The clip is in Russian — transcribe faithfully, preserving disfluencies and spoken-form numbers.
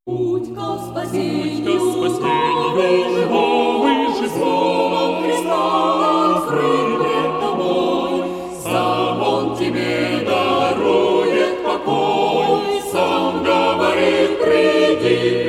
Путь ко спасению, Путь ко спасению новый же Словом Христа открыт пред тобой. Сам Он тебе дарует покой, Сам говорит: приди.